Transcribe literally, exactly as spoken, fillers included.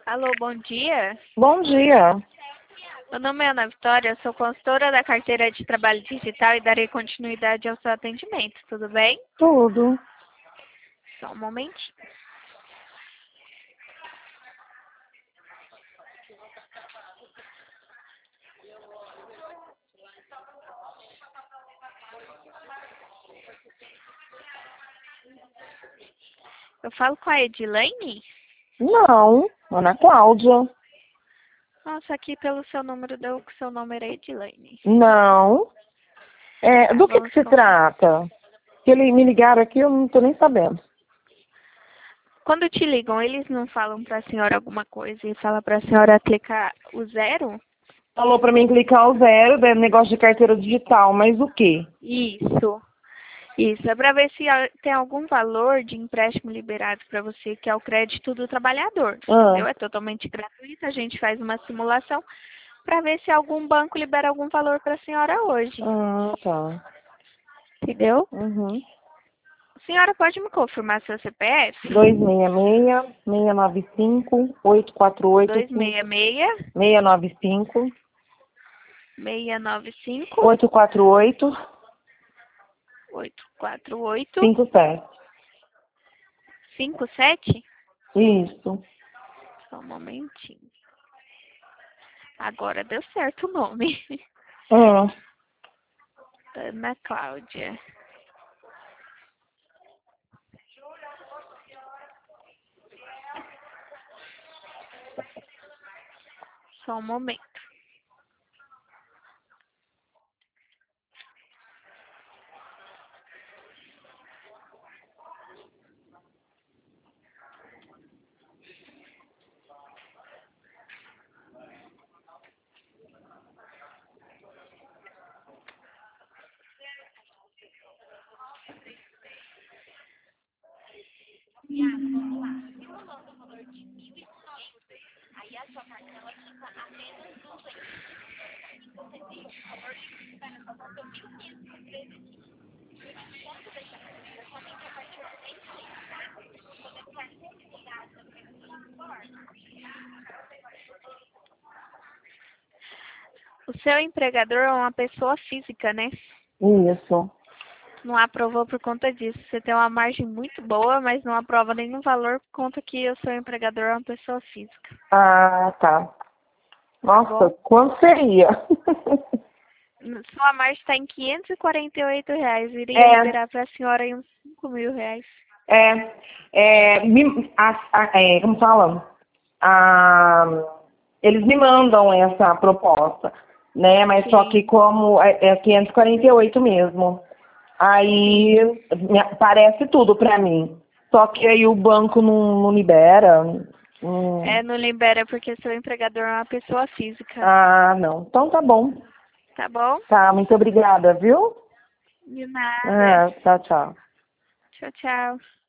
Alô, bom dia. Bom dia. Meu nome é Ana Vitória, sou consultora da carteira de trabalho digital e darei continuidade ao seu atendimento, tudo bem? Tudo. Só um momentinho. Eu falo com a Edilene? Não, Ana Cláudia. Nossa, aqui pelo seu número deu que seu nome era Edilene. Não. É, Tá, do que, vamos que se com... trata? Que eles me ligaram aqui, eu não tô nem sabendo. Quando te ligam, eles não falam pra senhora alguma coisa e falam pra senhora clicar o zero? Falou pra mim clicar o zero, é negócio de carteira digital, mas o quê? Isso. Isso, é para ver se ah, tem algum valor de empréstimo liberado para você, que é o crédito do trabalhador, Ah, entendeu? É totalmente gratuito, a gente faz uma simulação para ver se algum banco libera algum valor para a senhora hoje, ah tá. entendeu? Uhum. A senhora pode me confirmar seu C P F? dois seis seis, seis nove cinco, oito quatro oito, dois seis seis, seis nove cinco, seis nove cinco, oito quatro oito, oito quatro oito, cinco sete. cinco sete. Isso. Só um momentinho. Agora deu certo o nome. Ah, Ana Cláudia. Só um momento. O seu empregador é uma pessoa física, né? isso. Não aprovou por conta disso. Você tem uma margem muito boa, mas não aprova nenhum valor por conta que o seu empregador é uma pessoa física. Ah, tá. Tá Nossa, bom? quanto seria? Sua margem está em quinhentos e quarenta e oito reais. Iria É, liberar para a senhora aí uns cinco mil reais. é, é, me, a, a, é, como fala? Ah, eles me mandam essa proposta, né? Mas só que Sim, como é, é quinhentos e quarenta e oito mesmo. Aí sim. me aparece tudo pra mim. Só que aí o banco não, não libera. Hum, É, não libera porque seu empregador é uma pessoa física. ah, não. Então tá bom. Tá bom? Tá, muito obrigada, viu? De nada. Ah, tchau, tchau. Tchau, tchau.